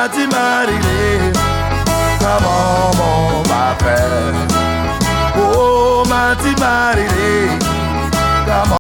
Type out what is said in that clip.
Mati Marilé, comment on va faire? Oh, Mati Marilé.